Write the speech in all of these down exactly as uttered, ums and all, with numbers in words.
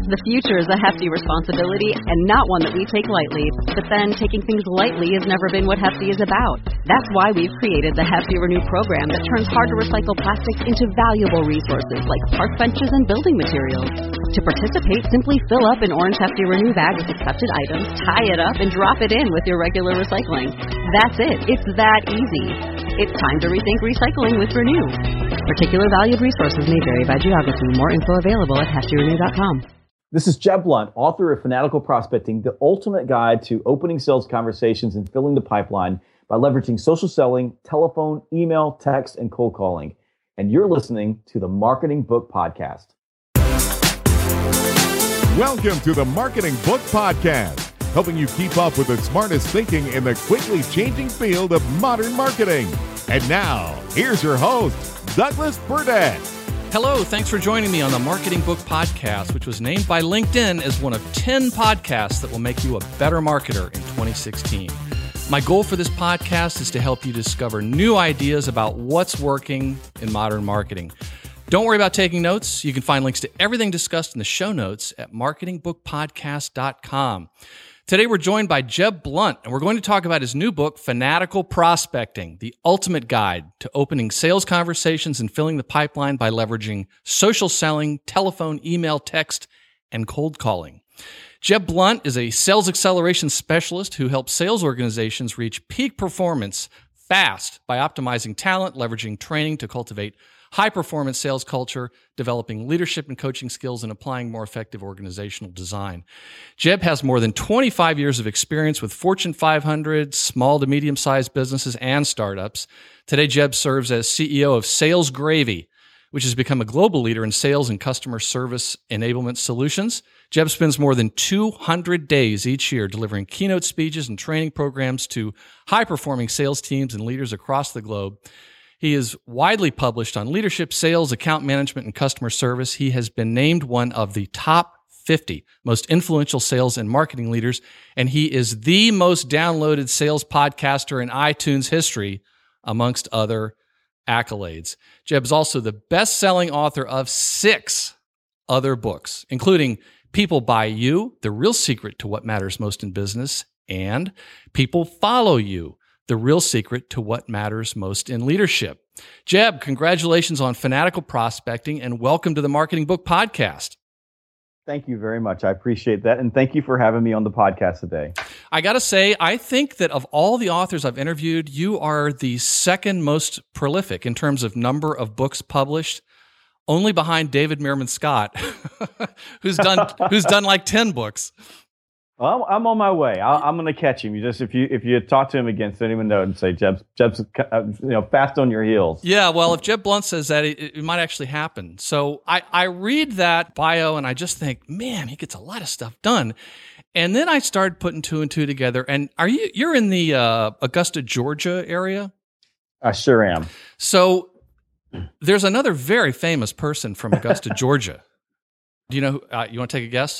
The future is a hefty responsibility and not one that we take lightly. But then, taking things lightly has never been what Hefty is about. That's why we've created the Hefty Renew program that turns hard-to-recycle plastics into valuable resources like park benches and building materials. To participate, simply fill up an orange Hefty Renew bag with accepted items, tie it up, and drop it in with your regular recycling. That's it. It's that easy. It's time to rethink recycling with Renew. Particular valued resources may vary by geography. More info available at hefty renew dot com. This is Jeb Blount, author of Fanatical Prospecting, the ultimate guide to opening sales conversations and filling the pipeline by leveraging social selling, telephone, email, text, and cold calling. And you're listening to the Marketing Book Podcast. Welcome to the Marketing Book Podcast, helping you keep up with the smartest thinking in the quickly changing field of modern marketing. And now, here's your host, Douglas Burdett. Hello, thanks for joining me on the Marketing Book Podcast, which was named by LinkedIn as one of ten podcasts that will make you a better marketer in twenty sixteen. My goal for this podcast is to help you discover new ideas about what's working in modern marketing. Don't worry about taking notes. You can find links to everything discussed in the show notes at marketing book podcast dot com. Today, we're joined by Jeb Blount, and we're going to talk about his new book, Fanatical Prospecting, the ultimate guide to opening sales conversations and filling the pipeline by leveraging social selling, telephone, email, text, and cold calling. Jeb Blount is a sales acceleration specialist who helps sales organizations reach peak performance fast by optimizing talent, leveraging training to cultivate high-performance sales culture, developing leadership and coaching skills, and applying more effective organizational design. Jeb has more than twenty-five years of experience with Fortune five hundred, small to medium-sized businesses, and startups. Today, Jeb serves as C E O of Sales Gravy, which has become a global leader in sales and customer service enablement solutions. Jeb spends more than two hundred days each year delivering keynote speeches and training programs to high-performing sales teams and leaders across the globe. He is widely published on leadership, sales, account management, and customer service. He has been named one of the top fifty most influential sales and marketing leaders, and he is the most downloaded sales podcaster in iTunes history, amongst other accolades. Jeb is also the best-selling author of six other books, including People Buy You, The Real Secret to What Matters Most in Business, and People Follow You, The Real Secret to What Matters Most in Leadership. Jeb, congratulations on Fanatical Prospecting and welcome to the Marketing Book Podcast. Thank you very much. I appreciate that. And thank you for having me on the podcast today. I got to say, I think that of all the authors I've interviewed, you are the second most prolific in terms of number of books published, only behind David Meerman Scott, who's done who's done like ten books. Well, I'm on my way. I'll, I'm going to catch him. You just if you if you talk to him again, send him a note and say, Jeb's, Jeb's uh, you know, fast on your heels. Yeah, well, if Jeb Blount says that, it, it might actually happen. So I, I read that bio and I just think, man, he gets a lot of stuff done. And then I started putting two and two together. And are you you're in the uh, Augusta, Georgia area? I sure am. So there's another very famous person from Augusta, Georgia. Do you know? Who, uh, you want to take a guess?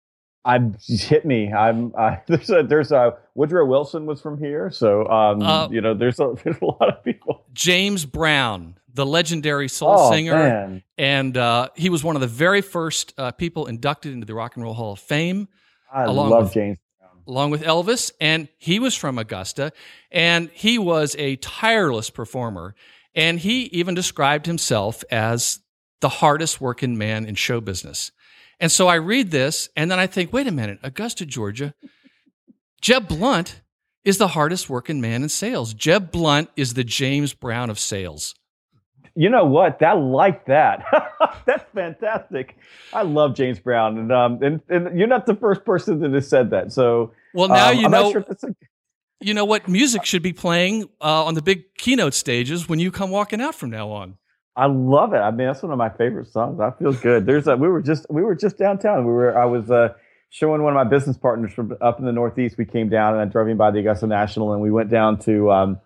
I hit me. I'm uh, there's a there's a Woodrow Wilson was from here, so um, uh, you know there's a, there's a lot of people. James Brown, the legendary soul oh, singer, man. and uh, he was one of the very first uh, people inducted into the Rock and Roll Hall of Fame. I love with, James Brown, along with Elvis, and he was from Augusta, and he was a tireless performer, and he even described himself as the hardest working man in show business. And so I read this, and then I think, wait a minute, Augusta, Georgia, Jeb Blount is the hardest working man in sales. Jeb Blount is the James Brown of sales. You know what? I like that. That's fantastic. I love James Brown, and um, and, and you're not the first person that has said that. So, well, now um, you I'm know. Not sure if that's a... You know what music should be playing uh, on the big keynote stages when you come walking out from now on. I love it. I mean, that's one of my favorite songs. I feel good. There's a, we were just we were just downtown. We were I was uh, showing one of my business partners from up in the Northeast. We came down and I drove him by the Augusta National, and we went down to um,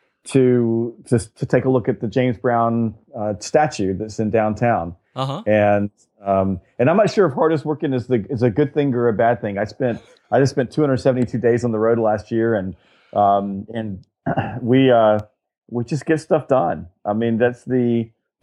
to just to take a look at the James Brown uh, statue that's in downtown. Uh-huh. And um, and I'm not sure if hardest working is the is a good thing or a bad thing. I spent I just spent two hundred seventy-two days on the road last year, and um, and we uh, we just get stuff done. I mean, that's the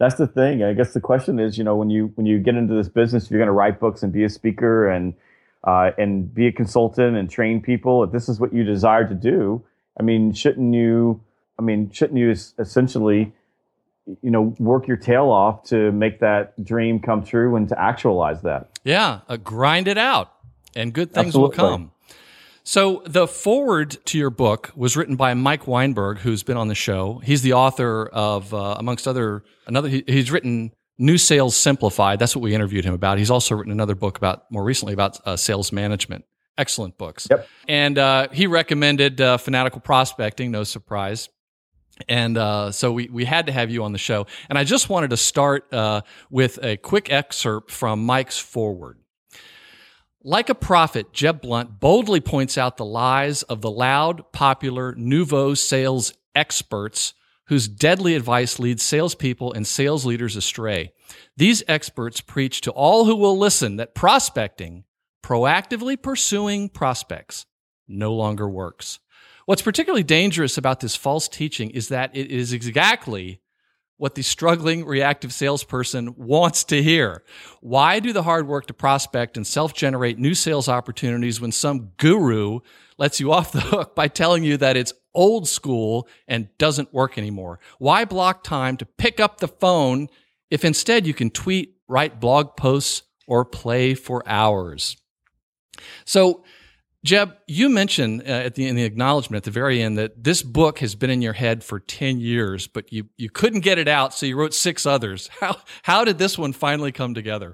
that's the thing. I guess the question is, you know, when you when you get into this business, you're going to write books and be a speaker and uh, and be a consultant and train people. If this is what you desire to do, I mean, shouldn't you? I mean, shouldn't you essentially, you know, work your tail off to make that dream come true and to actualize that? Yeah, uh, grind it out, and good things Absolutely. will come. So the foreword to your book was written by Mike Weinberg, who's been on the show. He's the author of, uh, amongst other, another. He, he's written New Sales Simplified. That's what we interviewed him about. He's also written another book about more recently about uh, sales management. Excellent books. Yep. And uh, he recommended uh, Fanatical Prospecting. No surprise. And uh, so we, we had to have you on the show. And I just wanted to start uh, with a quick excerpt from Mike's foreword. Like a prophet, Jeb Blount boldly points out the lies of the loud, popular, nouveau sales experts whose deadly advice leads salespeople and sales leaders astray. These experts preach to all who will listen that prospecting, proactively pursuing prospects, no longer works. What's particularly dangerous about this false teaching is that it is exactly what the struggling reactive salesperson wants to hear. Why do the hard work to prospect and self-generate new sales opportunities when some guru lets you off the hook by telling you that it's old school and doesn't work anymore? Why block time to pick up the phone if instead you can tweet, write blog posts, or play for hours? So, Jeb, you mentioned uh, at the in the acknowledgement at the very end that this book has been in your head for ten years, but you you couldn't get it out, so you wrote six others. How how did this one finally come together?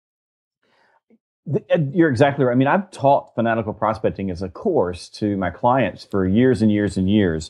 You're exactly right. I mean, I've taught Fanatical Prospecting as a course to my clients for years and years and years.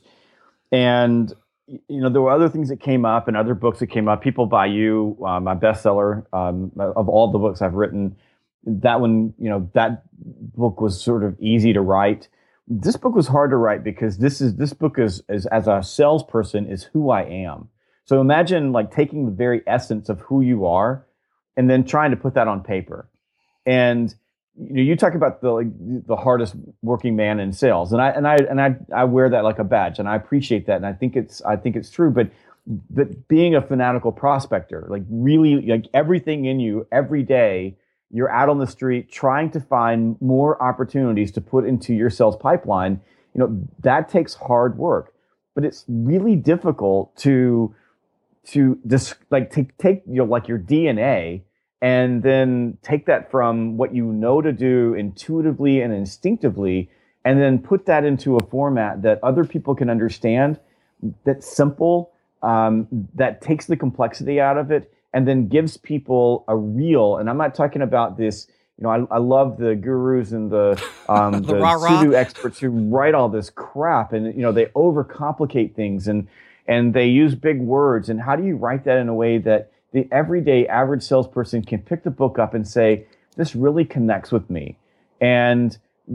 And, you know, there were other things that came up and other books that came up. People Buy You, uh, my bestseller um, of all the books I've written. That one, you know, that book was sort of easy to write. This book was hard to write because this is this book is, is as a salesperson is who I am. So imagine like taking the very essence of who you are and then trying to put that on paper. And you know, you talk about the like, the hardest working man in sales, and I and I and I I wear that like a badge, and I appreciate that, and I think it's I think it's true. But but being a fanatical prospector, like really, like everything in you, every day. You're out on the street trying to find more opportunities to put into your sales pipeline. You know, that takes hard work, but it's really difficult to, to just like take, take, you know, like your D N A and then take that from what you know to do intuitively and instinctively, and then put that into a format that other people can understand, that's simple, um, that takes the complexity out of it, and then gives people a real, and I'm not talking about this, you know, I, I love the gurus and the um, the, the pseudo experts who write all this crap, and you know they overcomplicate things, and and they use big words. And how do you write that in a way that the everyday average salesperson can pick the book up and say, this really connects with me? And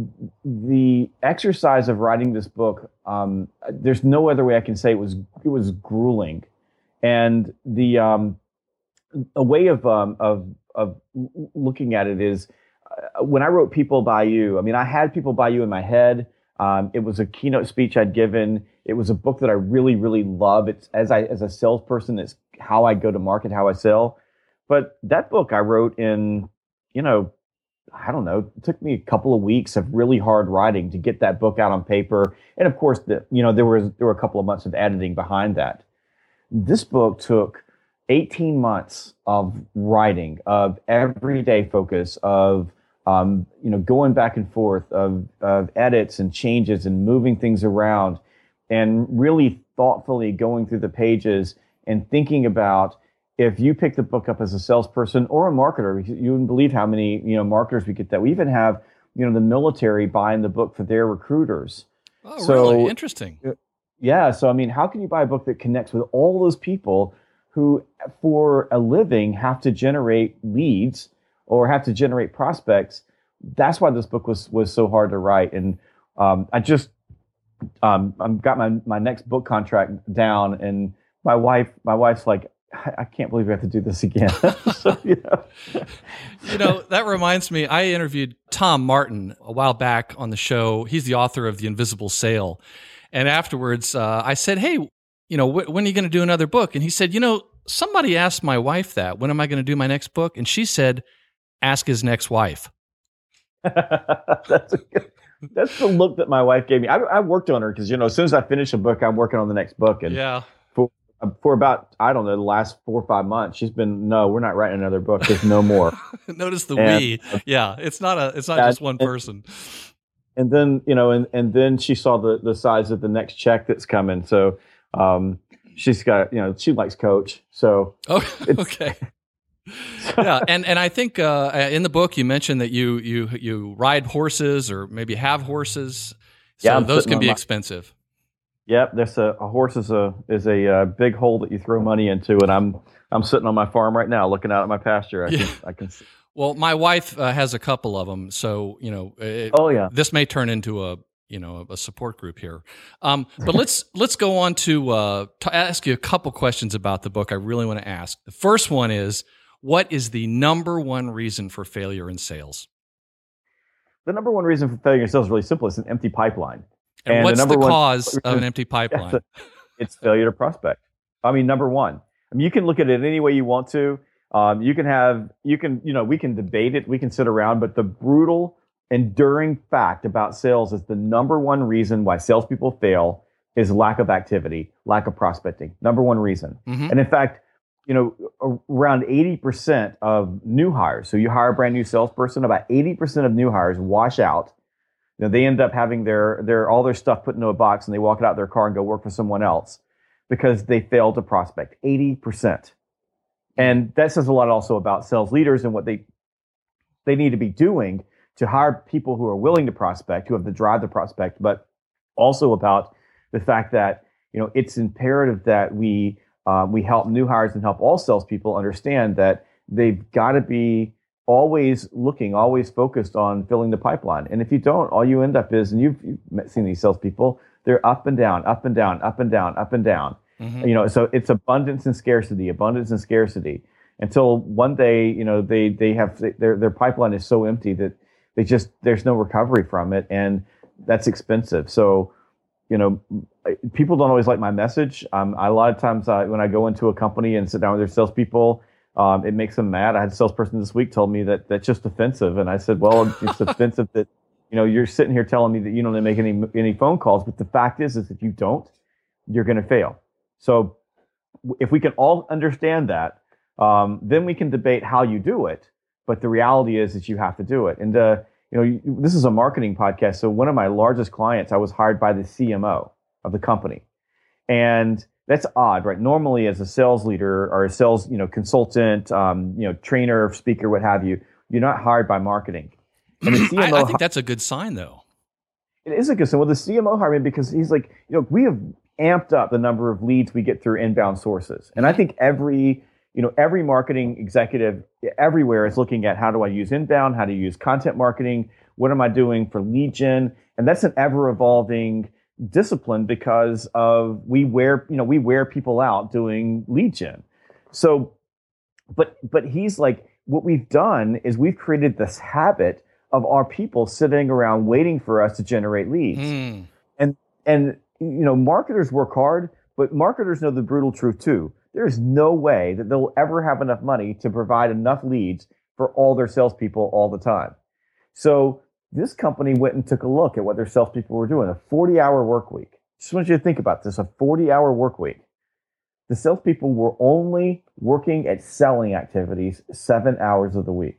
the exercise of writing this book, um, there's no other way I can say it was it was grueling, and the um, a way of um, of of looking at it is uh, when I wrote People Buy You. I mean, I had People Buy You in my head. Um, it was a keynote speech I'd given. It was a book that I really, really love. It's as I as a salesperson, it's how I go to market, how I sell. But that book I wrote in, you know, I don't know. It took me a couple of weeks of really hard writing to get that book out on paper. And of course, the, you know, there was there were a couple of months of editing behind that. This book took eighteen months of writing, of everyday focus, of um, you know, going back and forth, of, of edits and changes and moving things around, and really thoughtfully going through the pages and thinking about, if you pick the book up as a salesperson or a marketer, you wouldn't believe how many, you know, marketers we get that. We even have, you know, the military buying the book for their recruiters. Oh, so, really? Interesting. Yeah. So, I mean, how can you buy a book that connects with all those people who, for a living, have to generate leads or have to generate prospects? That's why this book was was so hard to write. And um, I just um, I've got my my next book contract down, and my wife my wife's like, I can't believe we have to do this again. So, you know. You know, that reminds me, I interviewed Tom Martin a while back on the show. He's the author of The Invisible Sale. And afterwards, uh, I said, hey, you know, wh- when are you going to do another book? And he said, you know, somebody asked my wife that, when am I going to do my next book? And she said, ask his next wife. That's a good, that's the look that my wife gave me. I, I worked on her because, you know, as soon as I finish a book, I'm working on the next book. And yeah. for, for about, I don't know, the last four or five months, she's been, no, we're not writing another book. There's no more. Notice the and, we. Yeah. It's not a, it's not yeah, just one and, person. And then, you know, and, and then she saw the, the size of the next check that's coming. So, um, she's got, you know, she likes Coach. So, oh, okay. Yeah, and and I think uh, in the book you mentioned that you you you ride horses or maybe have horses. So yeah, those can be my, expensive. Yep, there's a, a horse is a is a uh, big hole that you throw money into, and I'm I'm sitting on my farm right now looking out at my pasture. I yeah. can I can see. Well, my wife uh, has a couple of them, so you know. It, oh yeah. This may turn into a you know a support group here, um, but let's let's go on to uh, to ask you a couple questions about the book. I really want to ask. The first one is, what is the number one reason for failure in sales? The number one reason for failure in sales is really simple. It's an empty pipeline. And, and what's the, the cause one, of an empty pipeline? It's, a, it's failure to prospect. I mean, number one. I mean, you can look at it any way you want to. Um, you can have, you can, you know, we can debate it. We can sit around, but the brutal, enduring fact about sales is the number one reason why salespeople fail is lack of activity, lack of prospecting. Number one reason. Mm-hmm. And in fact, you know, around eighty percent of new hires. So you hire a brand new salesperson, about eighty percent of new hires wash out. You know, they end up having their, their, all their stuff put into a box and they walk it out of their car and go work for someone else because they failed to prospect. eighty percent. And that says a lot also about sales leaders and what they, they need to be doing to hire people who are willing to prospect, who have the drive to prospect, but also about the fact that, you know, it's imperative that we, Uh, we help new hires and help all salespeople understand that they've got to be always looking, always focused on filling the pipeline. And if you don't, all you end up is, and you've, you've seen these salespeople, they're up and down, up and down, up and down, up and down. Mm-hmm. You know, so it's abundance and scarcity, abundance and scarcity. Until one day, you know, they they have their their pipeline is so empty that they just there's no recovery from it, and that's expensive. So, you know, people don't always like my message. Um, I, a lot of times uh, when I go into a company and sit down with their salespeople, um, it makes them mad. I had a salesperson this week told me that that's just offensive. And I said, well, it's offensive that, you know, you're sitting here telling me that you don't make any any phone calls. But the fact is, is if you don't, you're going to fail. So if we can all understand that, um, then we can debate how you do it. But the reality is that you have to do it. And, uh, you know, this is a marketing podcast. So one of my largest clients, I was hired by the C M O of the company. And that's odd, right? Normally as a sales leader or a sales, you know, consultant, um, you know, trainer, speaker, what have you, you're not hired by marketing. And the C M O I, I think that's a good sign though. It is a good sign. Well, the C M O hired me because he's like, you know, we have amped up the number of leads we get through inbound sources. And I think every, you know, every marketing executive everywhere is looking at how do I use inbound, how to use content marketing, what am I doing for lead gen? And that's an ever evolving discipline because of we wear, you know, we wear people out doing lead gen. So, but, but he's like, what we've done is we've created this habit of our people sitting around waiting for us to generate leads. Mm. And, and, you know, marketers work hard, but marketers know the brutal truth too. There's no way that they'll ever have enough money to provide enough leads for all their salespeople all the time. So this company went and took a look at what their salespeople were doing, a forty-hour work week. Just want you to think about this, a forty-hour work week. The salespeople were only working at selling activities seven hours of the week.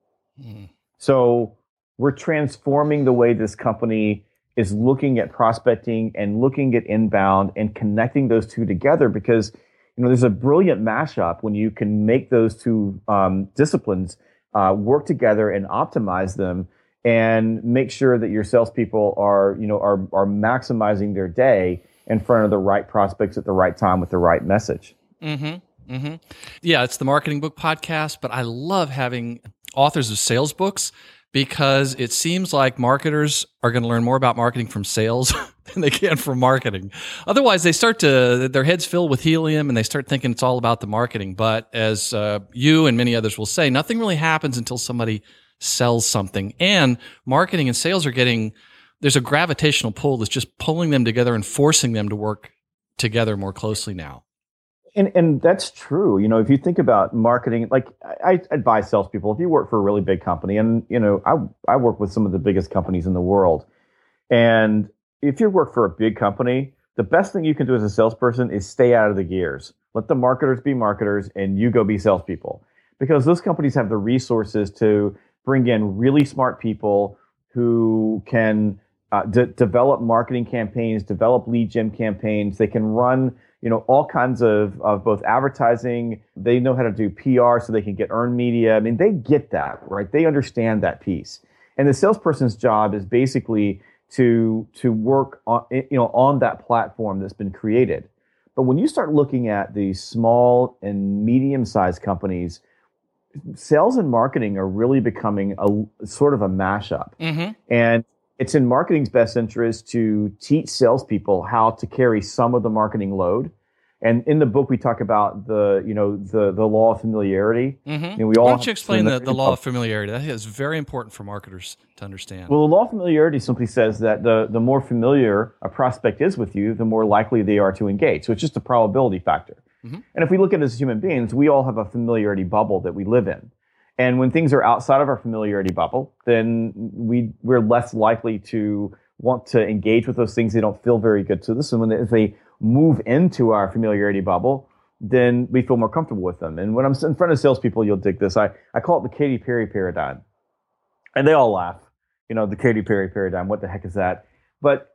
Mm. So we're transforming the way this company is looking at prospecting and looking at inbound and connecting those two together because you know, there's a brilliant mashup when you can make those two um, disciplines uh, work together and optimize them, and make sure that your salespeople are, you know, are are maximizing their day in front of the right prospects at the right time with the right message. Mm-hmm. Mm-hmm. Yeah, it's the Marketing Book Podcast, but I love having authors of sales books because it seems like marketers are going to learn more about marketing from sales than they can from marketing. Otherwise, they start to, their heads fill with helium and they start thinking it's all about the marketing. But as uh, you and many others will say, nothing really happens until somebody sells something. And marketing and sales are getting, there's a gravitational pull that's just pulling them together and forcing them to work together more closely now. And and that's true. You know, if you think about marketing, like I, I advise salespeople, if you work for a really big company, and you know, I I work with some of the biggest companies in the world, and if you work for a big company, the best thing you can do as a salesperson is stay out of the gears. Let the marketers be marketers, and you go be salespeople, because those companies have the resources to bring in really smart people who can uh, de- develop marketing campaigns, develop lead gen campaigns. They can run, you know, all kinds of, of both advertising. They know how to do P R so they can get earned media. I mean, they get that, right? They understand that piece. And the salesperson's job is basically to to work on, you know, on that platform that's been created. But when you start looking at these small and medium-sized companies, sales and marketing are really becoming a sort of a mashup. Mm-hmm. And it's in marketing's best interest to teach salespeople how to carry some of the marketing load. And in the book, we talk about the, you know, the the law of familiarity. Mm-hmm. And we all Why don't you explain the, the law of familiarity? That is very important for marketers to understand. Well, the law of familiarity simply says that the, the more familiar a prospect is with you, the more likely they are to engage. So it's just a probability factor. Mm-hmm. And if we look at it as human beings, we all have a familiarity bubble that we live in. And when things are outside of our familiarity bubble, then we, we're less likely to want to engage with those things. They don't feel very good to us. And when they, if they move into our familiarity bubble, then we feel more comfortable with them. And when I'm in front of salespeople, you'll dig this. I, I call it the Katy Perry paradigm. And they all laugh. You know, the Katy Perry paradigm, what the heck is that? But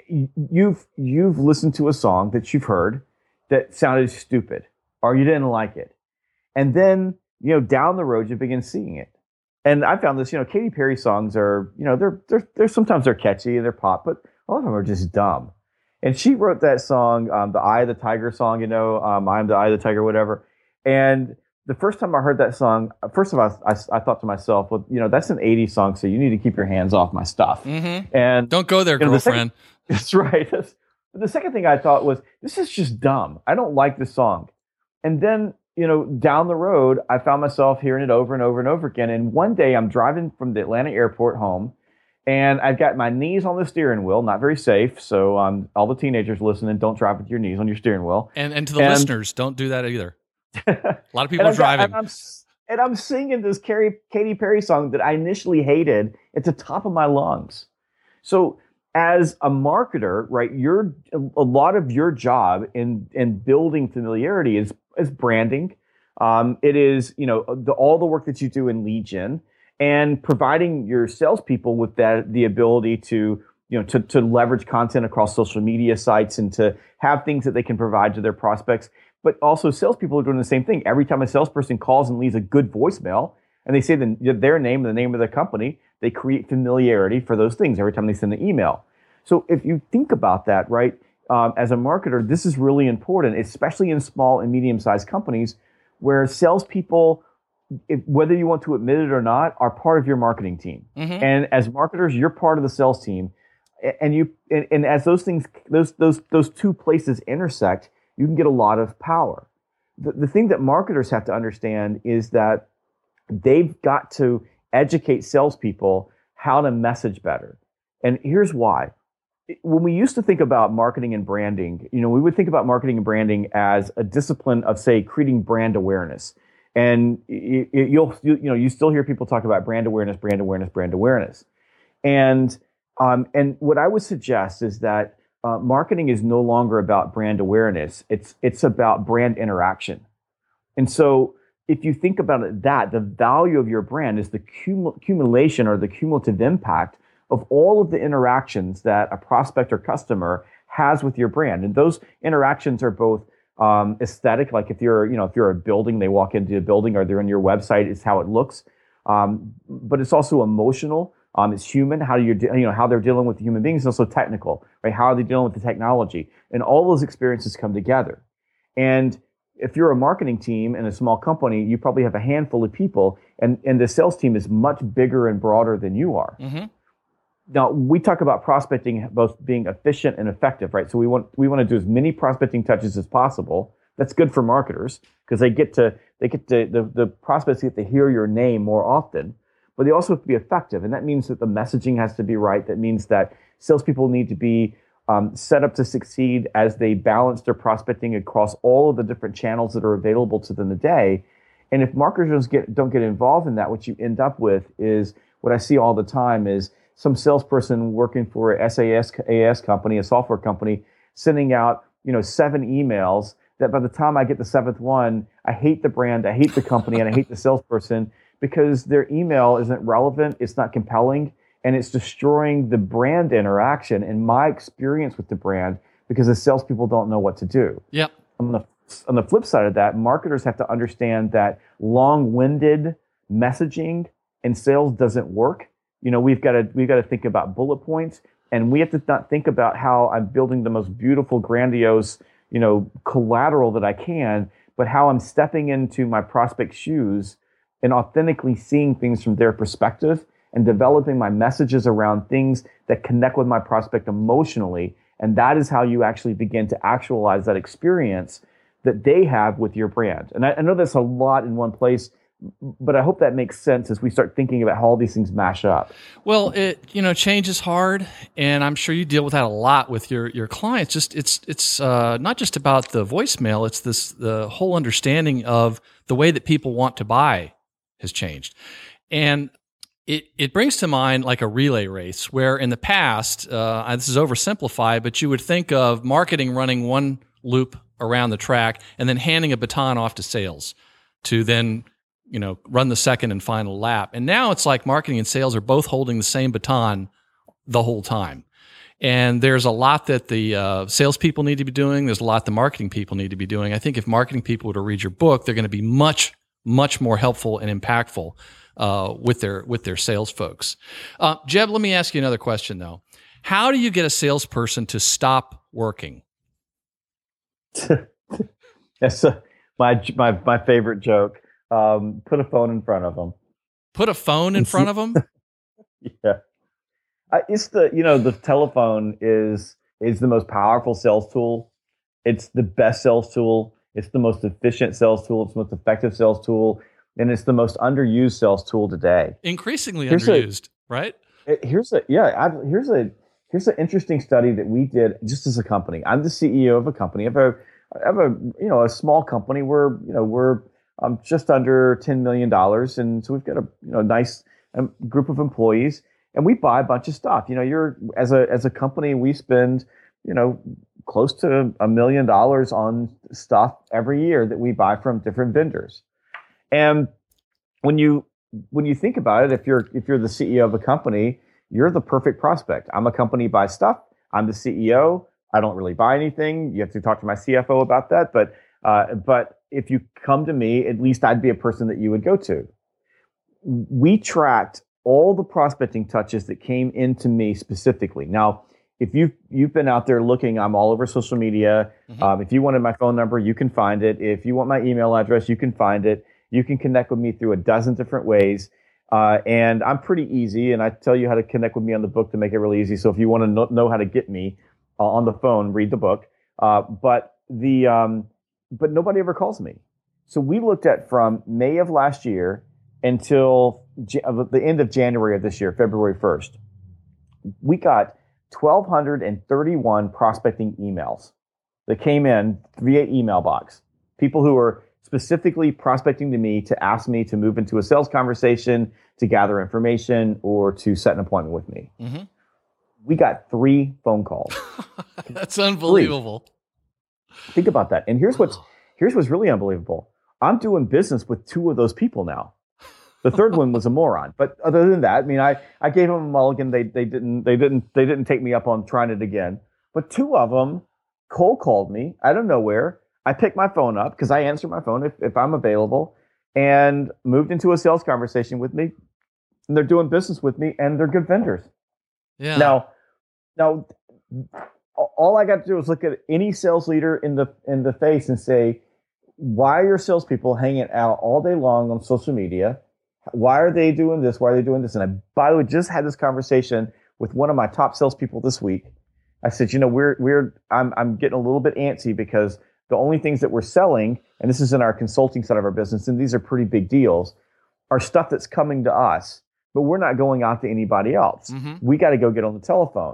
you've you've listened to a song that you've heard that sounded stupid, or you didn't like it. And then, you know, down the road, you begin seeing it. And I found this, you know, Katy Perry songs are, you know, they're, they're, they're sometimes they're catchy and they're pop, but a lot of them are just dumb. And she wrote that song, um, the Eye of the Tiger song, you know, um, I'm the Eye of the Tiger, whatever. And the first time I heard that song, first of all, I, I thought to myself, well, you know, that's an eighties song, so you need to keep your hands off my stuff. Mm-hmm. And don't go there, you know, girlfriend. The second, that's right. That's, the second thing I thought was, this is just dumb. I don't like this song. And then, you know, down the road, I found myself hearing it over and over and over again. And one day I'm driving from the Atlanta airport home, and I've got my knees on the steering wheel, not very safe. So um, all the teenagers listening, don't drive with your knees on your steering wheel. And and to the and, listeners, don't do that either. A lot of people are got, driving. And I'm, and I'm singing this Carrie, Katy Perry song that I initially hated at the top of my lungs. So as a marketer, right, you're, a lot of your job in, in building familiarity is, is branding. Um, it is, you know, the, all the work that you do in lead gen, and providing your salespeople with that, the ability to, you know, to, to leverage content across social media sites and to have things that they can provide to their prospects. But also salespeople are doing the same thing. Every time a salesperson calls and leaves a good voicemail and they say the, their name and the name of the company, they create familiarity for those things every time they send an email. So if you think about that, right, um, as a marketer, this is really important, especially in small and medium-sized companies where salespeople, if, whether you want to admit it or not, are part of your marketing team. Mm-hmm. And as marketers, you're part of the sales team. And you and, and as those things, those those those two places intersect, you can get a lot of power. The, the thing that marketers have to understand is that they've got to educate salespeople how to message better. And here's why. When we used to think about marketing and branding, you know, we would think about marketing and branding as a discipline of, say, creating brand awareness. And you, you'll, you, you know, you still hear people talk about brand awareness, brand awareness, brand awareness. And um, and what I would suggest is that uh, marketing is no longer about brand awareness. It's it's about brand interaction. And so if you think about it, that the value of your brand is the cum- accumulation or the cumulative impact of all of the interactions that a prospect or customer has with your brand. And those interactions are both um, aesthetic, like if you're, you know, if you're a building, they walk into a building or they're on your website, it's how it looks. Um, but it's also emotional. Um, it's human. How you, you know, how they're dealing with human beings. It's also technical, right? How are they dealing with the technology? And all those experiences come together. And if you're a marketing team in a small company, you probably have a handful of people, and, and the sales team is much bigger and broader than you are. Mm-hmm. Now, we talk about prospecting both being efficient and effective, right? So we want we want to do as many prospecting touches as possible. That's good for marketers because they get to they get to the, the prospects get to hear your name more often, but they also have to be effective, and that means that the messaging has to be right. That means that salespeople need to be um, set up to succeed as they balance their prospecting across all of the different channels that are available to them today. And if marketers get, don't get involved in that, what you end up with is what I see all the time is some salesperson working for a S A S company, a software company, sending out, you know, seven emails that by the time I get the seventh one, I hate the brand, I hate the company, and I hate the salesperson because their email isn't relevant, it's not compelling, and it's destroying the brand interaction and my experience with the brand because the salespeople don't know what to do. Yep. On the on the flip side of that, marketers have to understand that long-winded messaging in sales doesn't work. You know, we've got to we've got to think about bullet points, and we have to not think about how I'm building the most beautiful, grandiose, you know, collateral that I can, but how I'm stepping into my prospect's shoes and authentically seeing things from their perspective and developing my messages around things that connect with my prospect emotionally. And that is how you actually begin to actualize that experience that they have with your brand. And I, I know that's a lot in one place, but I hope that makes sense as we start thinking about how all these things mash up. Well, it you know change is hard, and I'm sure you deal with that a lot with your your clients. Just it's it's uh, not just about the voicemail; it's this the whole understanding of the way that people want to buy has changed, and it it brings to mind like a relay race where in the past, uh, this is oversimplified, but you would think of marketing running one loop around the track and then handing a baton off to sales to then, you know, run the second and final lap. And now it's like marketing and sales are both holding the same baton the whole time. And there's a lot that the uh, salespeople need to be doing. There's a lot the marketing people need to be doing. I think if marketing people were to read your book, they're going to be much, much more helpful and impactful uh, with their with their sales folks. Uh, Jeb, let me ask you another question though. How do you get a salesperson to stop working? That's a, my my my favorite joke. Um, put a phone in front of them. Put a phone in front of them? Yeah, I, it's the you know the telephone is is the most powerful sales tool. It's the best sales tool. It's the most efficient sales tool. It's the most effective sales tool, and it's the most underused sales tool today. Increasingly here's underused, a, right? Here's a yeah. I, here's a here's an interesting study that we did just as a company. I'm the C E O of a company. I have a I have a you know a small company. We're you know we're um, just under ten million dollars, and so we've got a you know nice um, group of employees, and we buy a bunch of stuff. You know, you're as a as a company, we spend you know close to a million dollars on stuff every year that we buy from different vendors. And when you when you think about it, if you're if you're the C E O of a company, you're the perfect prospect. I'm a company buy stuff. I'm the C E O. I don't really buy anything. You have to talk to my C F O about that. But uh, but if you come to me, at least I'd be a person that you would go to. We tracked all the prospecting touches that came into me specifically. Now, if you've, you've been out there looking, I'm all over social media. Mm-hmm. Um, if you wanted my phone number, you can find it. If you want my email address, you can find it. You can connect with me through a dozen different ways. Uh, and I'm pretty easy, and I tell you how to connect with me on the book to make it really easy. So if you want to know, know how to get me uh, on the phone, read the book. Uh, but the um, but nobody ever calls me. So we looked at from May of last year until J- the end of January of this year, February first. We got one thousand two hundred thirty-one prospecting emails that came in via email box. People who were specifically prospecting to me to ask me to move into a sales conversation, to gather information, or to set an appointment with me. Mm-hmm. We got three phone calls. That's unbelievable. Three. Think about that. And here's what's here's what's really unbelievable. I'm doing business with two of those people now. The third one was a moron. But other than that, I mean, I, I gave them a mulligan. They they didn't they didn't they didn't take me up on trying it again. But two of them cold called me out of nowhere. I picked my phone up because I answer my phone if, if I'm available, and moved into a sales conversation with me. And they're doing business with me, and they're good vendors. Yeah. Now, now, all I got to do is look at any sales leader in the in the face and say, "Why are your salespeople hanging out all day long on social media? Why are they doing this? Why are they doing this?" And I, by the way, just had this conversation with one of my top salespeople this week. I said, "You know, we're we're I'm I'm getting a little bit antsy because the only things that we're selling, and this is in our consulting side of our business, and these are pretty big deals, are stuff that's coming to us, but we're not going out to anybody else. Mm-hmm. We got to go get on the telephone."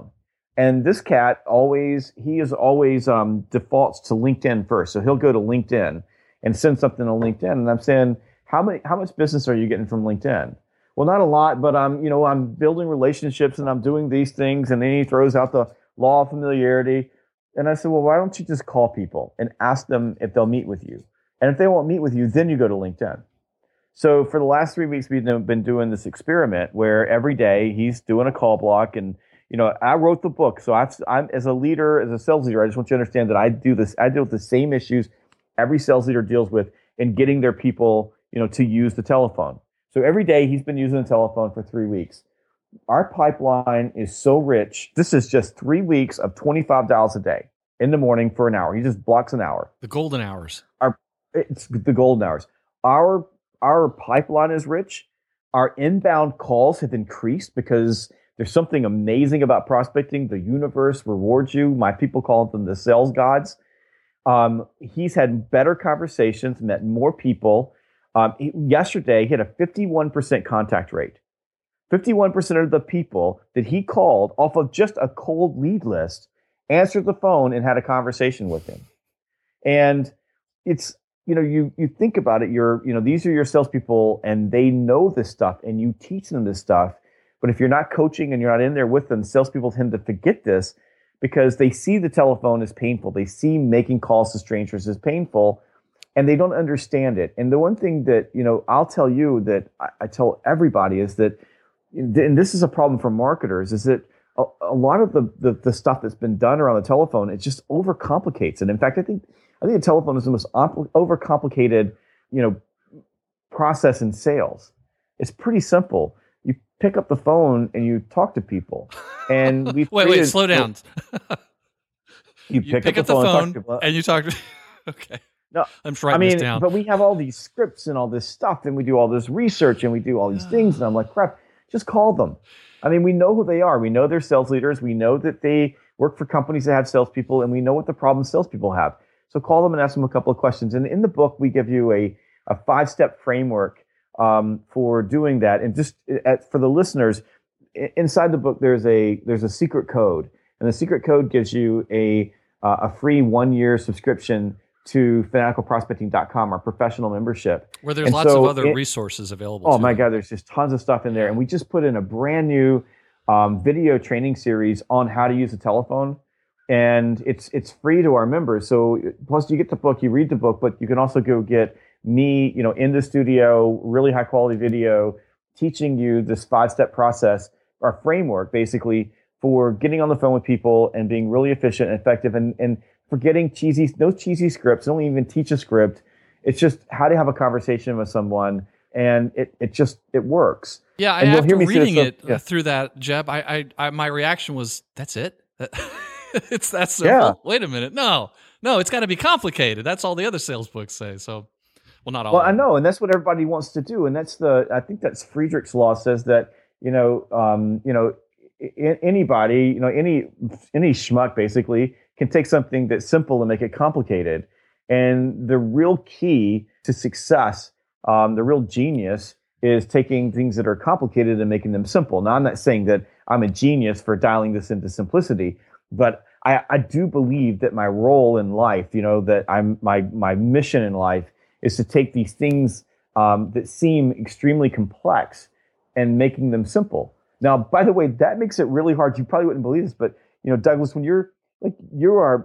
And this cat always, he is always um, defaults to LinkedIn first. So he'll go to LinkedIn and send something on LinkedIn. And I'm saying, how many, how much business are you getting from LinkedIn? Well, not a lot, but I'm, you know, I'm building relationships and I'm doing these things. And then he throws out the law of familiarity. And I said, well, why don't you just call people and ask them if they'll meet with you? And if they won't meet with you, then you go to LinkedIn. So for the last three weeks, we've been doing this experiment where every day he's doing a call block. And, you know, I wrote the book. So I've, I'm, as a leader, as a sales leader, I just want you to understand that I do this. I deal with the same issues every sales leader deals with in getting their people, you know, to use the telephone. So every day he's been using the telephone for three weeks. Our pipeline is so rich. This is just three weeks of twenty-five dollars a day in the morning for an hour. He just blocks an hour. The golden hours. Our, it's the golden hours. Our, our pipeline is rich. Our inbound calls have increased because there's something amazing about prospecting. The universe rewards you. My people call them the sales gods. Um, he's had better conversations, met more people. Um, he, yesterday, he had a fifty-one percent contact rate. fifty-one percent of the people that he called off of just a cold lead list answered the phone and had a conversation with him. And it's, you know, you you think about it, you're, you know, these are your salespeople and they know this stuff and you teach them this stuff. But if you're not coaching and you're not in there with them, salespeople tend to forget this because they see the telephone as painful. They see making calls to strangers as painful. And they don't understand it. And the one thing that, you know, I'll tell you that I, I tell everybody is that, and this is a problem for marketers, is that a, a lot of the, the the stuff that's been done around the telephone, it just overcomplicates it. In fact, I think I think the telephone is the most overcomplicated, you know, process in sales. It's pretty simple. You pick up the phone and you talk to people. And we wait, wait, slow down. you, you pick, pick up, up the phone, phone and, talk to people. and you talk to okay. No, I'm just writing I mean, this down. But we have all these scripts and all this stuff, and we do all this research, and we do all these things, and I'm like, crap, just call them. I mean, we know who they are. We know they're sales leaders. We know that they work for companies that have salespeople, and we know what the problems salespeople have. So call them and ask them a couple of questions. And in the book, we give you a, a five-step framework um, for doing that. And just at, for the listeners, inside the book, there's a there's a secret code, and the secret code gives you a uh, a free one-year subscription to fanatical prospecting dot com, our professional membership. Where there's and lots so of other it, resources available. Oh to my them. God, there's just tons of stuff in there. And we just put in a brand new um, video training series on how to use a telephone. And it's it's free to our members. So plus you get the book, you read the book, but you can also go get me, you know, in the studio, really high quality video, teaching you this five-step process, our framework basically for getting on the phone with people and being really efficient and effective and, and forgetting cheesy, no cheesy scripts. Don't even teach a script. It's just how to have a conversation with someone, and it it just it works. Yeah, I, and after reading stuff, it yeah. through that, Jeb, I, I, I my reaction was, "That's it? It's that simple? Yeah. Wait a minute, no, no, it's got to be complicated." That's all the other sales books say. So, well, not all. Well, of I them. know, and that's what everybody wants to do, and that's the I think that's Friedrich's law says that you know um, you know I- anybody you know any any schmuck basically can take something that's simple and make it complicated. And the real key to success, um, the real genius, is taking things that are complicated and making them simple. Now, I'm not saying that I'm a genius for dialing this into simplicity, but I, I do believe that my role in life, you know, that I'm my my mission in life is to take these things um, that seem extremely complex and making them simple. Now, by the way, that makes it really hard. You probably wouldn't believe this, but you know, Douglas, when you're like you are,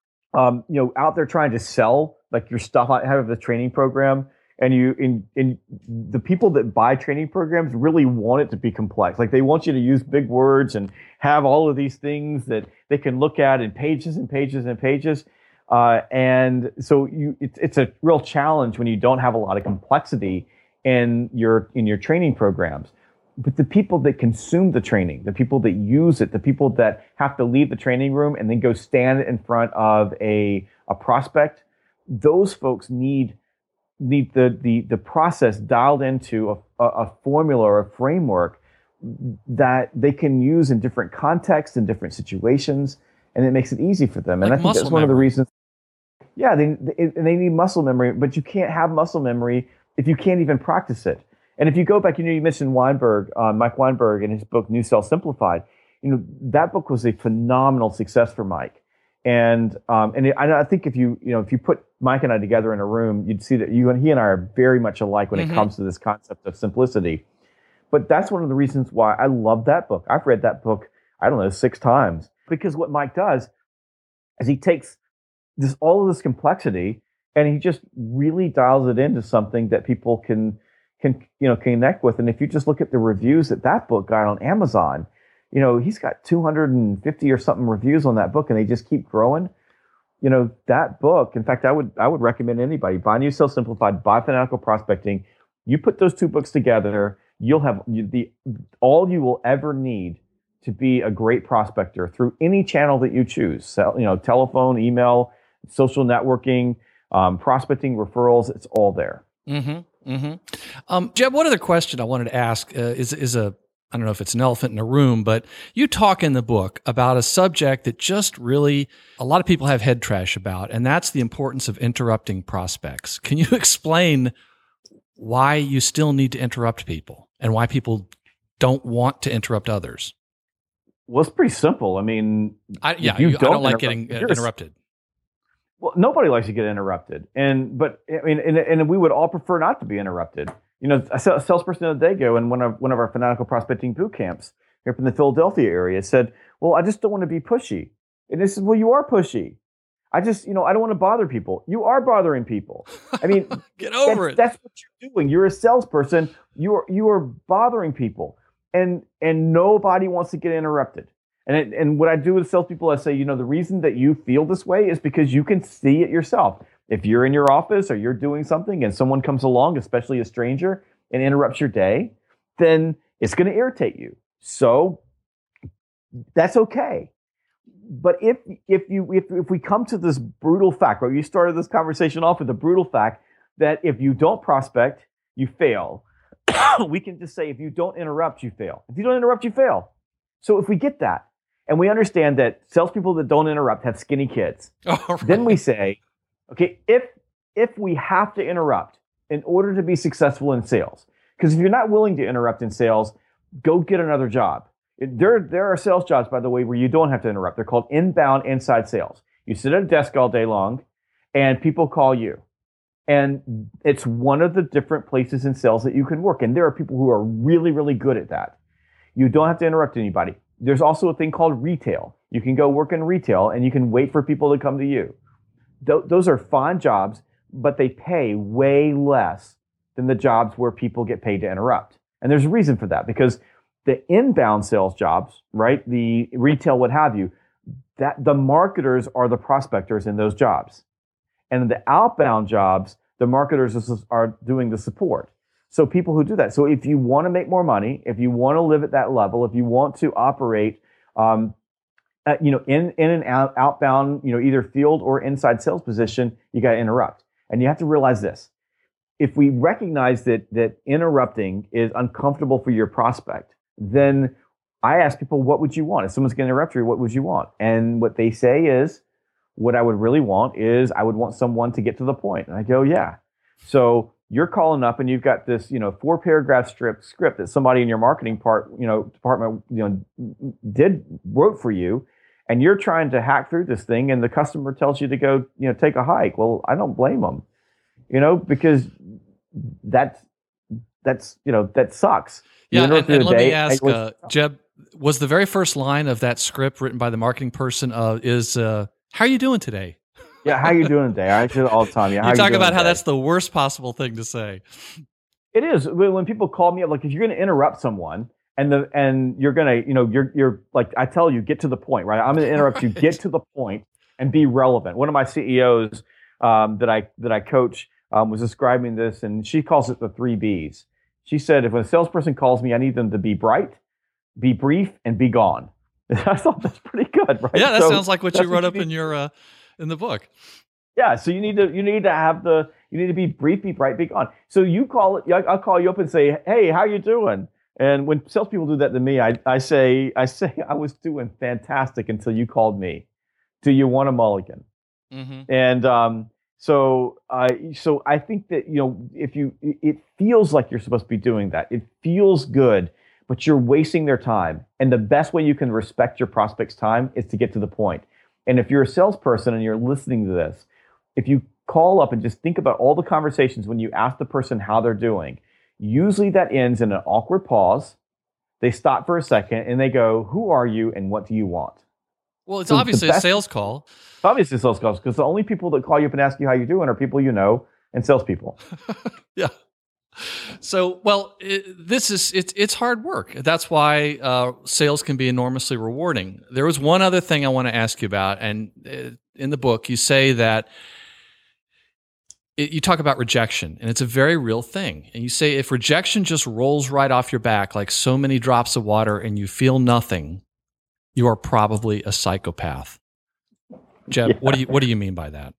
um, you know, out there trying to sell like your stuff out of the training program, and you in in the people that buy training programs really want it to be complex. Like they want you to use big words and have all of these things that they can look at in pages and pages and pages. Uh, and so you, it, it's a real challenge when you don't have a lot of complexity in your in your training programs. But the people that consume the training, the people that use it, the people that have to leave the training room and then go stand in front of a, a prospect, those folks need need the the the process dialed into a, a, a formula or a framework that they can use in different contexts and different situations, and it makes it easy for them. And Like I think that's muscle one of the memory. reasons. Yeah, they they, they need muscle memory, but you can't have muscle memory if you can't even practice it. And if you go back, you know, you mentioned Weinberg, uh, Mike Weinberg, in his book New Sales Simplified. you know, that book was a phenomenal success for Mike. And um, and it, I think if you you know if you put Mike and I together in a room, you'd see that you and he and I are very much alike when mm-hmm. it comes to this concept of simplicity. But that's one of the reasons why I love that book. I've read that book, I don't know, six times. Because what Mike does is he takes this all of this complexity and he just really dials it into something that people can can you know connect with. And if you just look at the reviews that that book got on Amazon, you know, he's got two hundred fifty or something reviews on that book, and they just keep growing. You know, that book, in fact, I would I would recommend anybody, Buy New, Sell Simplified, Buy Fanatical Prospecting. You put those two books together, you'll have the all you will ever need to be a great prospector through any channel that you choose. So, you know, telephone, email, social networking, um, prospecting, referrals, it's all there. Mm-hmm, mm-hmm. Um, Jeb, one other question I wanted to ask uh, is is a I don't know if it's an elephant in a room, but you talk in the book about a subject that just really a lot of people have head trash about, and that's the importance of interrupting prospects. Can you explain why you still need to interrupt people and why people don't want to interrupt others? Well, it's pretty simple. I mean, I, yeah, you, don't, I don't like getting uh, interrupted. Well, nobody likes to get interrupted, and but I mean, and, and we would all prefer not to be interrupted. You know, a salesperson the other day ago in one of one of our Fanatical Prospecting boot camps here from the Philadelphia area said, "Well, I just don't want to be pushy." And I said, "Well, you are pushy. I just, you know, I don't want to bother people. You are bothering people. I mean, get over that, it. That's what you're doing. You're a salesperson. You are you are bothering people, and and nobody wants to get interrupted." And it, and what I do with salespeople, I say, you know, the reason that you feel this way is because you can see it yourself. If you're in your office or you're doing something and someone comes along, especially a stranger, and interrupts your day, then it's going to irritate you. So that's okay. But if if you if if we come to this brutal fact, right? You started this conversation off with the brutal fact that if you don't prospect, you fail. We can just say if you don't interrupt, you fail. If you don't interrupt, you fail. So if we get that, and we understand that salespeople that don't interrupt have skinny kids, oh, right. Then we say, okay, if if we have to interrupt in order to be successful in sales, because if you're not willing to interrupt in sales, go get another job. It, there, there are sales jobs, by the way, where you don't have to interrupt. They're called inbound inside sales. You sit at a desk all day long, and people call you. And it's one of the different places in sales that you can work. And there are people who are really, really good at that. You don't have to interrupt anybody. There's also a thing called retail. You can go work in retail, and you can wait for people to come to you. Th- those are fine jobs, but they pay way less than the jobs where people get paid to interrupt. And there's a reason for that, because the inbound sales jobs, right, the retail, what have you, that the marketers are the prospectors in those jobs. And the outbound jobs, the marketers are doing the support. So people who do that. So if you want to make more money, if you want to live at that level, if you want to operate, um, uh, you know, in in an out, outbound, you know, either field or inside sales position, you got to interrupt. And you have to realize this: if we recognize that that interrupting is uncomfortable for your prospect, then I ask people, what would you want? If someone's going to interrupt you, what would you want? And what they say is, what I would really want is I would want someone to get to the point. And I go, yeah. So you're calling up and you've got this, you know, four paragraph strip script that somebody in your marketing part, you know, department, you know, did wrote for you, and you're trying to hack through this thing, and the customer tells you to go, you know, take a hike. Well, I don't blame them, you know, because that's that's you know that sucks. Yeah, and, and let day, me ask, uh, Jeb, was the very first line of that script written by the marketing person uh, is, uh, "How are you doing today?" Yeah, how you doing today? I say it all the time. Yeah, how you talk you about today? How that's the worst possible thing to say. It is. When people call me up, like if you're going to interrupt someone and the and you're going to, you know, you're you're like I tell you, get to the point, right? I'm going to interrupt right. you, get to the point, and be relevant. One of my C E Os um, that I that I coach um, was describing this, and she calls it the three B's. She said, if a salesperson calls me, I need them to be bright, be brief, and be gone. I thought that's pretty good, right? Yeah, that so sounds like what you wrote what you up in your. Uh, in the book. Yeah, so you need to you need to have the you need to be brief, be bright, be gone. So you call it. I'll call you up and say, "Hey, how you doing?" And when salespeople do that to me, I I say I say I was doing fantastic until you called me. Do you want a mulligan? Mm-hmm. And um, so I so I think that you know if you it feels like you're supposed to be doing that. It feels good but you're wasting their time. And the best way you can respect your prospect's time is to get to the point. And if you're a salesperson and you're listening to this, if you call up and just think about all the conversations when you ask the person how they're doing, usually that ends in an awkward pause. They stop for a second and they go, who are you and what do you want? Well, it's So obviously the a best- sales call. Obviously sales calls, because the only people that call you up and ask you how you're doing are people you know and salespeople. Yeah. So, well, it, this is it's it's hard work. That's why uh, sales can be enormously rewarding. There was one other thing I want to ask you about, and uh, in the book you say that it, you talk about rejection, and it's a very real thing. And you say if rejection just rolls right off your back like so many drops of water, and you feel nothing, you are probably a psychopath. Jeb, Yeah. what do you what do you mean by that?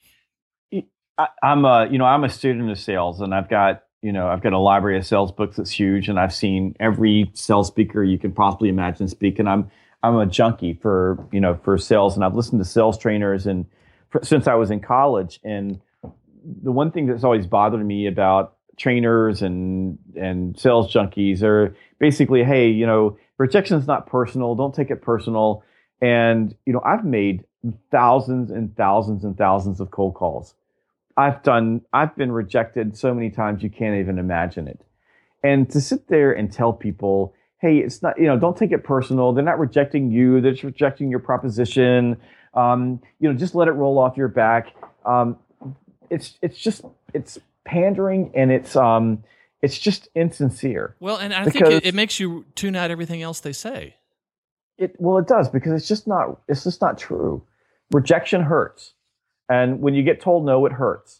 I, I'm a, you know, I'm a student of sales, and I've got, you know, I've got a library of sales books that's huge, and I've seen every sales speaker you can possibly imagine speak. And I'm, I'm a junkie for, you know, for sales, and I've listened to sales trainers and for, since I was in college. And the one thing that's always bothered me about trainers and and sales junkies are basically, hey, you know, rejection is not personal. Don't take it personal. And you know, I've made thousands and thousands and thousands of cold calls. I've done, I've been rejected so many times you can't even imagine it. And to sit there and tell people, hey, it's not, you know, don't take it personal. They're not rejecting you. They're just rejecting your proposition. Um, you know, just let it roll off your back. Um, it's, it's just, it's pandering, and it's, um, it's just insincere. Well, and I Because- think it, it makes you tune out everything else they say. It, well, it does, because it's just not, it's just not true. Rejection hurts. And when you get told no, it hurts.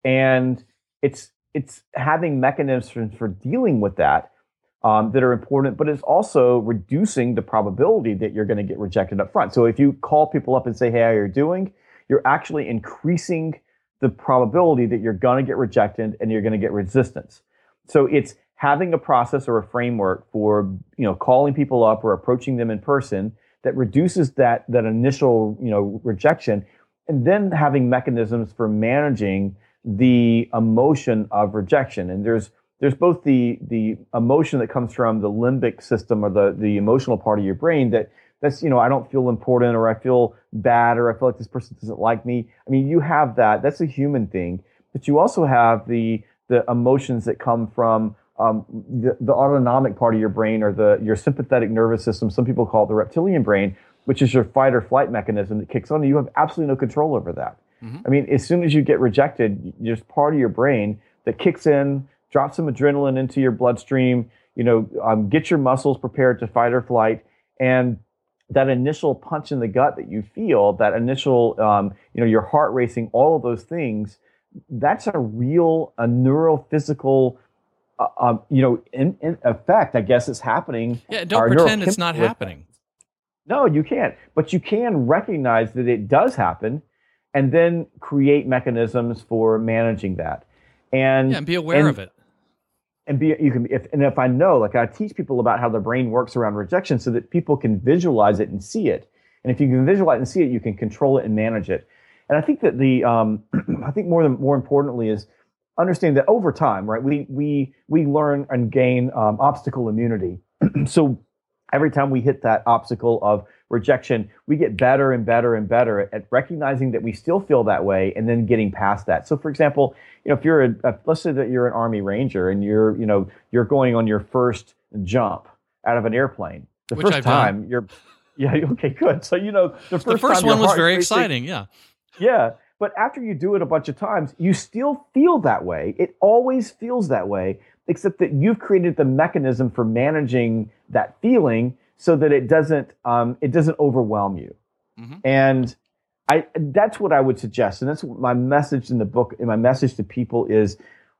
And it's it's having mechanisms for dealing with that um, that are important, but it's also reducing the probability that you're going to get rejected up front. So if you call people up and say, hey, how are you doing? You're actually increasing the probability that you're going to get rejected and you're going to get resistance. So it's having a process or a framework for, you know, calling people up or approaching them in person that reduces that that initial, you know, rejection. And then having mechanisms for managing the emotion of rejection. And there's there's both the the emotion that comes from the limbic system, or the, the emotional part of your brain that that's, you know, I don't feel important, or I feel bad, or I feel like this person doesn't like me. I mean, you have that. That's a human thing. But you also have the the emotions that come from um, the, the autonomic part of your brain, or the your sympathetic nervous system. Some people call it the reptilian brain, which is your fight or flight mechanism that kicks on. You have absolutely no control over that. Mm-hmm. I mean, as soon as you get rejected, there's part of your brain that kicks in, drops some adrenaline into your bloodstream, you know, um, get your muscles prepared to fight or flight. And that initial punch in the gut that you feel, that initial, um, you know, your heart racing, all of those things, that's a real, a neurophysical, uh, um, you know, in, in effect, I guess it's happening. Yeah, don't pretend it's not happening. No, you can't. But you can recognize that it does happen, and then create mechanisms for managing that. And yeah, and be aware and, of it. And be you can if and if I know, like I teach people about how the brain works around rejection, so that people can visualize it and see it. And if you can visualize and see it, you can control it and manage it. And I think that the um, I think more than more importantly is understand that over time, right? We we we learn and gain um, obstacle immunity. So every time we hit that obstacle of rejection, we get better and better and better at recognizing that we still feel that way, and then getting past that. So, for example, you know, if you're a, a let's say that you're an Army Ranger and you're, you know, you're going on your first jump out of an airplane. The Which 1st I've time done. you're, yeah, okay, good. So you know, the first, The first time your one was heart's very racing. exciting. Yeah. Yeah, but after you do it a bunch of times, you still feel that way. It always feels that way, except that you've created the mechanism for managing that feeling, so that it doesn't um, it doesn't overwhelm you. Mm-hmm. And I that's what I would suggest, and that's what my message in the book, and my message to people is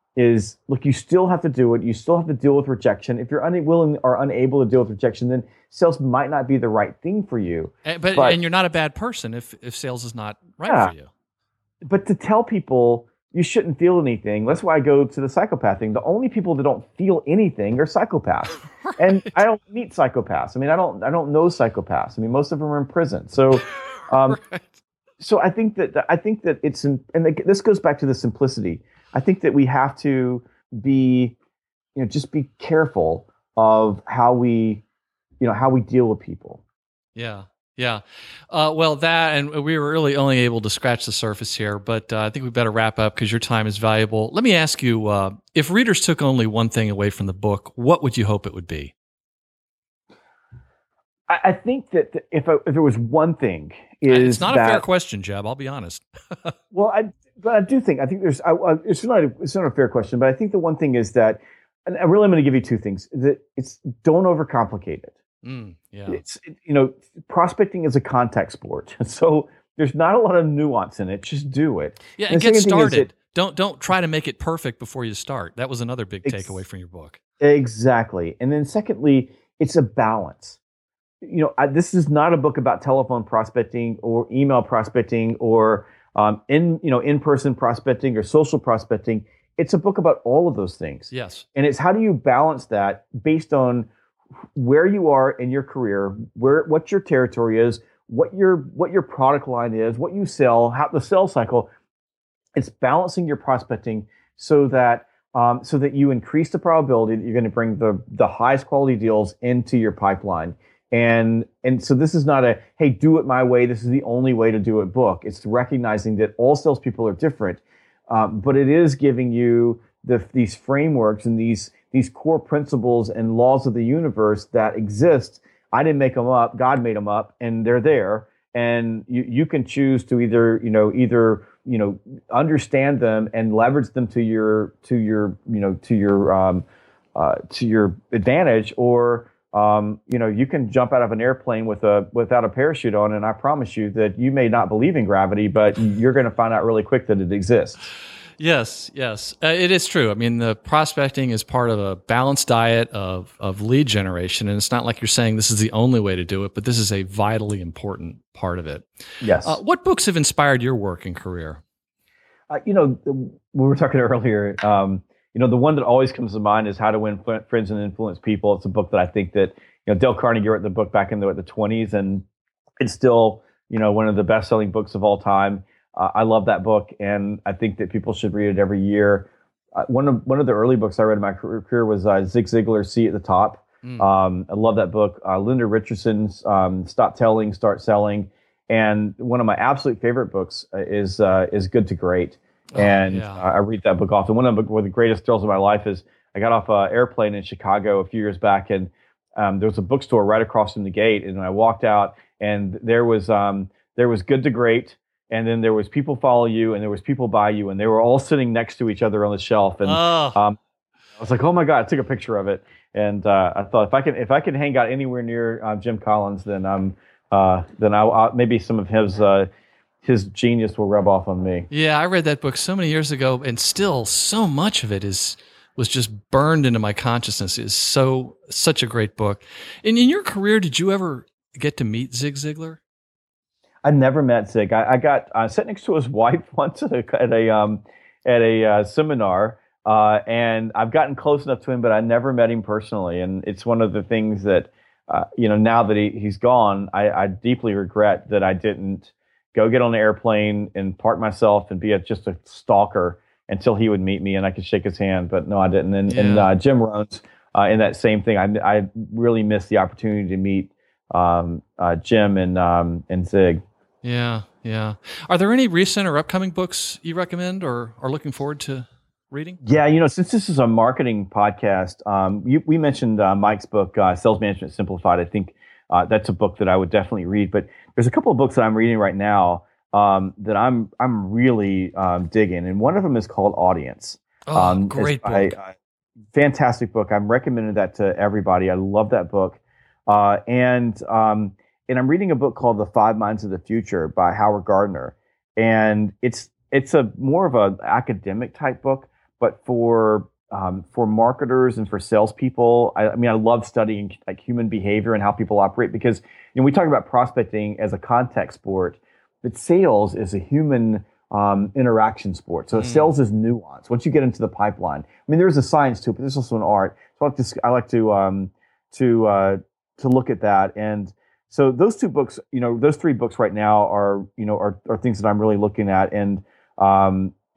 is look, you still have to do it. You still have to deal with rejection. If you're unwilling or unable to deal with rejection, then sales might not be the right thing for you. And, but, but and you're not a bad person if if sales is not right yeah, for you. But to tell people you shouldn't feel anything, that's why I go to the psychopath thing. The only people that don't feel anything are psychopaths. Right. And I don't meet psychopaths. I mean, I don't I don't know psychopaths. I mean, most of them are in prison. So um, right. so I think that I think that it's in, and this goes back to the simplicity. I think that we have to be, you know, just be careful of how we, you know, how we deal with people. Yeah. Yeah. Uh, well, that, and we were really only able to scratch the surface here, but uh, I think we better wrap up because your time is valuable. Let me ask you, uh, if readers took only one thing away from the book, what would you hope it would be? I, I think that if I, if there was one thing, is it's not that, a fair question, Jeb. I'll be honest. well, I but I do think I think there's I, I, it's not a, it's not a fair question, but I think the one thing is that, and I really am going to give you two things. That it's don't overcomplicate it. Mm, yeah. It's, you know, prospecting is a contact sport. So there's not a lot of nuance in it. Just do it. Yeah, and, and and get started. It, don't don't try to make it perfect before you start. That was another big ex- takeaway from your book. Exactly. And then secondly, it's a balance. You know, I, this is not a book about telephone prospecting or email prospecting or um, in you know in-person prospecting or social prospecting. It's a book about all of those things. Yes. And it's how do you balance that based on where you are in your career, where what your territory is, what your what your product line is, what you sell, how the sales cycle. It's balancing your prospecting so that um, so that you increase the probability that you're going to bring the the highest quality deals into your pipeline. And and so this is not a hey, do it my way. This is the only way to do it book. It's recognizing that all salespeople are different, um, but it is giving you the these frameworks and these. these core principles and laws of the universe that exist. I didn't make them up. God made them up, and they're there. And you, you can choose to either, you know, either, you know, understand them and leverage them to your, to your, you know, to your, um, uh, to your advantage, or, um, you know, you can jump out of an airplane with a, without a parachute on. And I promise you that you may not believe in gravity, but you're going to find out really quick that it exists. Yes, yes, uh, it is true. I mean, the prospecting is part of a balanced diet of of lead generation, and it's not like you're saying this is the only way to do it, but this is a vitally important part of it. Yes. Uh, what books have inspired your work and career? Uh, you know, we were talking earlier. Um, you know, the one that always comes to mind is How to Win Friends and Influence People. It's a book that I think that you know Dale Carnegie wrote the book back in the the twenties, and it's still you know one of the best selling books of all time. Uh, I love that book, and I think that people should read it every year. Uh, one of one of the early books I read in my career was uh, Zig Ziglar's Seat at the Top. Mm. Um, I love that book. Uh, Linda Richardson's um, Stop Telling, Start Selling, and one of my absolute favorite books is uh, is Good to Great. Oh, and yeah. uh, I read that book often. One of the, one of the greatest thrills of my life is I got off an airplane in Chicago a few years back, and um, there was a bookstore right across from the gate, and I walked out, and there was um, there was Good to Great. And then there was People Follow You, and there was People Buy You, and they were all sitting next to each other on the shelf. And oh. um, I was like, "Oh my God!" I took a picture of it, and uh, I thought if I can if I can hang out anywhere near uh, Jim Collins, then I'm uh, then I'll, I'll, maybe some of his uh, his genius will rub off on me. Yeah, I read that book so many years ago, and still so much of it is was just burned into my consciousness. It's so such a great book. And in your career, did you ever get to meet Zig Ziglar? I never met Zig. I, I got uh, sat next to his wife once at a at a, um, at a uh, seminar, uh, and I've gotten close enough to him, but I never met him personally. And it's one of the things that uh, you know now that he, he's gone, I, I deeply regret that I didn't go get on the airplane and park myself and be a, just a stalker until he would meet me and I could shake his hand. But no, I didn't. And, yeah. and uh, Jim Rohns uh, in that same thing, I I really missed the opportunity to meet um, uh, Jim and um, and Zig. Yeah, yeah. Are there any recent or upcoming books you recommend or are looking forward to reading? Yeah, you know, since this is a marketing podcast, um, you, we mentioned uh, Mike's book, uh, Sales Management Simplified. I think uh, that's a book that I would definitely read. But there's a couple of books that I'm reading right now um, that I'm I'm really um, digging, and one of them is called Audience. Oh, um, great book! I, uh, fantastic book. I'm recommending that to everybody. I love that book, uh, and um, And I'm reading a book called The Five Minds of the Future by Howard Gardner. And it's it's a more of an academic type book, but for um, for marketers and for salespeople. I, I mean, I love studying like human behavior and how people operate because you know we talk about prospecting as a contact sport, but sales is a human um, interaction sport. So mm. sales is nuance. Once you get into the pipeline, I mean, there's a science to it, but there's also an art. So I like to I like to um, to uh, to look at that. And so those two books, you know, those three books right now are, you know, are, are things that I'm really looking at. And, um,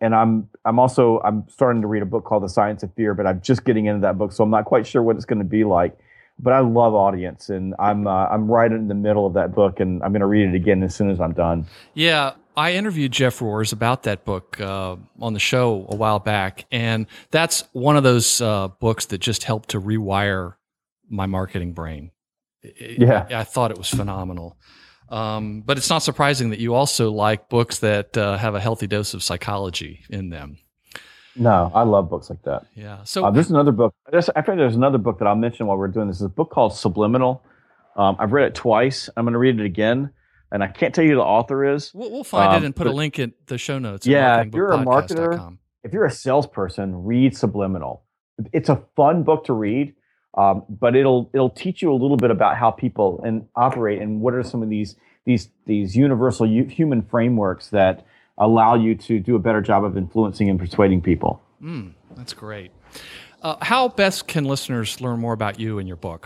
and I'm I'm also I'm starting to read a book called The Science of Fear, but I'm just getting into that book, so I'm not quite sure what it's going to be like. But I love audience, and I'm uh, I'm right in the middle of that book, and I'm going to read it again as soon as I'm done. Yeah, I interviewed Jeff Roars about that book uh, on the show a while back, and that's one of those uh, books that just helped to rewire my marketing brain. It, yeah, I, I thought it was phenomenal. Um, but it's not surprising that you also like books that uh, have a healthy dose of psychology in them. No, I love books like that. Yeah. So uh, there's another book. There's, I think there's another book that I'll mention while we're doing this. It's a book called Subliminal. Um, I've read it twice. I'm going to read it again, and I can't tell you who the author is. We'll, we'll find um, it and put but, a link in the show notes. Yeah, if you're a marketer, if you're a salesperson, read Subliminal. It's a fun book to read, um, but it'll it'll teach you a little bit about how people and operate and what are some of these these these universal u- human frameworks that allow you to do a better job of influencing and persuading people. Mm, that's great. Uh, how best can listeners learn more about you and your book?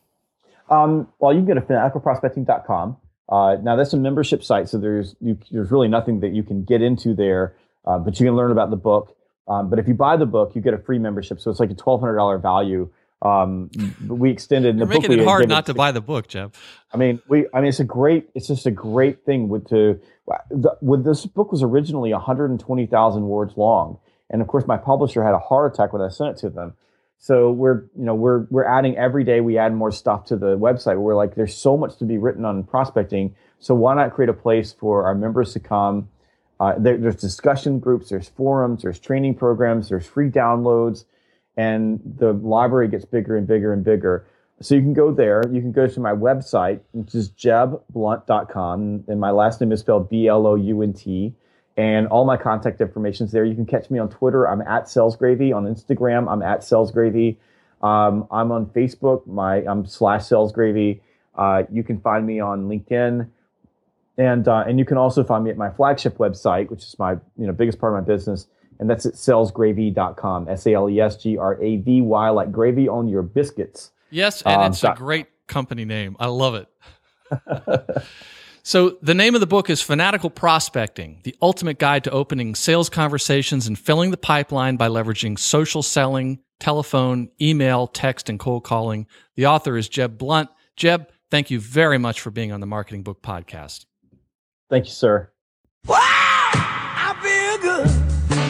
Um, well, you can go to fanatical prospecting dot com. Uh, now, that's a membership site, so there's you, there's really nothing that you can get into there, uh, but you can learn about the book. Um, but if you buy the book, you get a free membership, so it's like a twelve hundred dollars value. Um, we extended in You're the book. making it hard not it, to buy the book, Jeff. I mean, we. I mean, it's a great. It's just a great thing with to. The, with this book was originally one hundred twenty thousand words long, and of course, my publisher had a heart attack when I sent it to them. So we're, you know, we're we're adding every day. We add more stuff to the website. We're like, there's so much to be written on prospecting. So why not create a place for our members to come? Uh, there, there's discussion groups, there's forums, there's training programs, there's free downloads, and the library gets bigger and bigger and bigger. So you can go there. You can go to my website, which is jeb blunt dot com, and my last name is spelled B L O U N T. And all my contact information is there. You can catch me on Twitter. I'm at SalesGravy. On Instagram, I'm at SalesGravy. Um, I'm on Facebook. My I'm slash SalesGravy. Uh, you can find me on LinkedIn, and uh, and you can also find me at my flagship website, which is my you know biggest part of my business, and that's at sales gravy dot com. S A L E S G R A V Y, like gravy on your biscuits. Yes, and um, it's a great company name. I love it. So the name of the book is Fanatical Prospecting, the ultimate guide to opening sales conversations and filling the pipeline by leveraging social selling, telephone, email, text, and cold calling. The author is Jeb Blunt. Jeb, thank you very much for being on the Marketing Book Podcast. Thank you, sir. Wow, I feel good.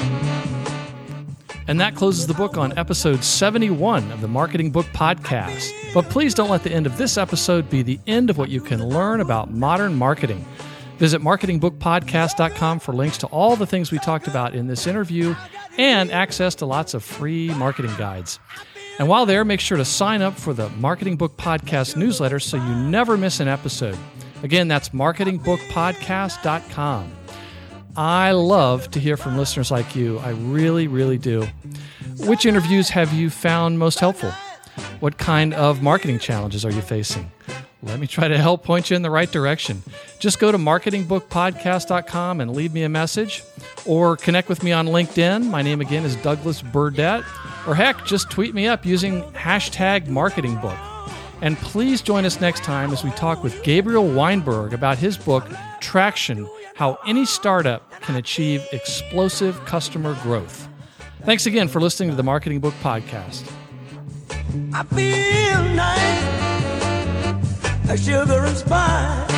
And that closes the book on episode seventy-one of the Marketing Book Podcast. But please don't let the end of this episode be the end of what you can learn about modern marketing. Visit marketing book podcast dot com for links to all the things we talked about in this interview and access to lots of free marketing guides. And while there, make sure to sign up for the Marketing Book Podcast newsletter so you never miss an episode. Again, that's marketing book podcast dot com. I love to hear from listeners like you. I really, really do. Which interviews have you found most helpful? What kind of marketing challenges are you facing? Let me try to help point you in the right direction. Just go to marketing book podcast dot com and leave me a message, or connect with me on LinkedIn. My name again is Douglas Burdett. Or heck, just tweet me up using hashtag marketingbook. And please join us next time as we talk with Gabriel Weinberg about his book, Traction: How Any Startup Can Achieve Explosive Customer Growth. Thanks again for listening to the Marketing Book Podcast. I feel nice, like sugar and spice.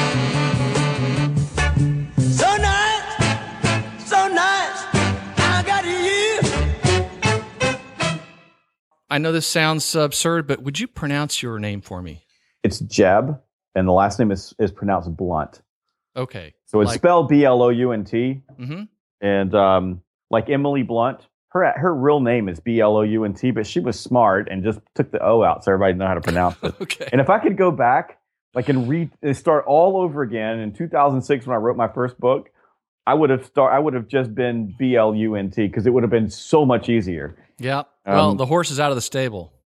So nice, so nice, I got you. I know this sounds absurd, but would you pronounce your name for me? It's Jeb, and the last name is, is pronounced Blunt. Okay. So it's like, spelled B L O U N T. Mm-hmm. And um, like Emily Blunt, her her real name is B L O U N T, but she was smart and just took the O out so everybody know how to pronounce it. Okay. And if I could go back, like and read and start all over again in two thousand six when I wrote my first book, I would have start I would have just been B L U N T because it would have been so much easier. Yeah. Well, Um, the horse is out of the stable.